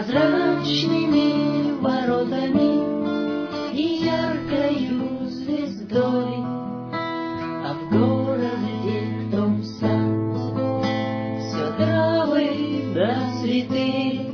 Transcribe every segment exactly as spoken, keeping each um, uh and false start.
прозрачными воротами и яркою звездой, а в городе том сад, все травы да цветы,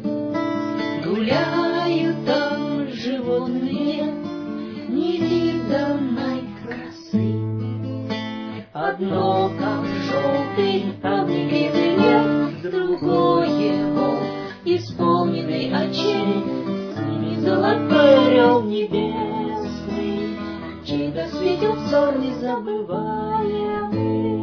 гуляют там животные невиданной красы. Одно, как желтый огневый лев, другое, мол, исполненный очей, с ними золотой орел небесный, чей-то светил взор незабываемый.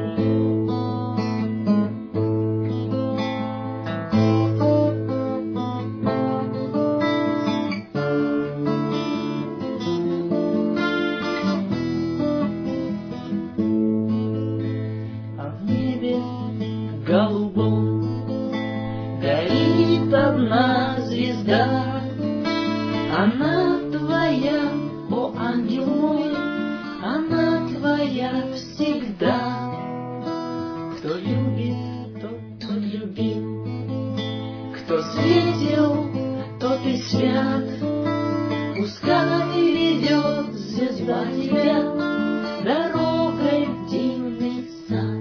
Голубом горит одна звезда, она твоя, о ангел мой, она твоя всегда. Кто любит, тот, тот любил, кто светил, тот и свят. Пускай ведет звезда тебя дорогой в дивный сад.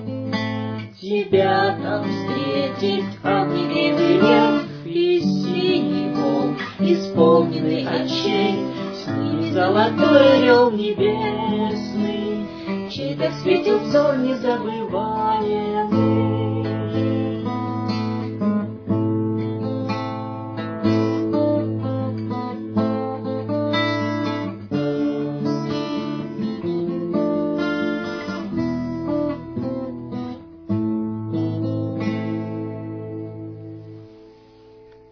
Тебя там встретит огневый лев и синий волк, исполненный очей, с ними золотой орел небесный, чей-то светил взор незабываемый.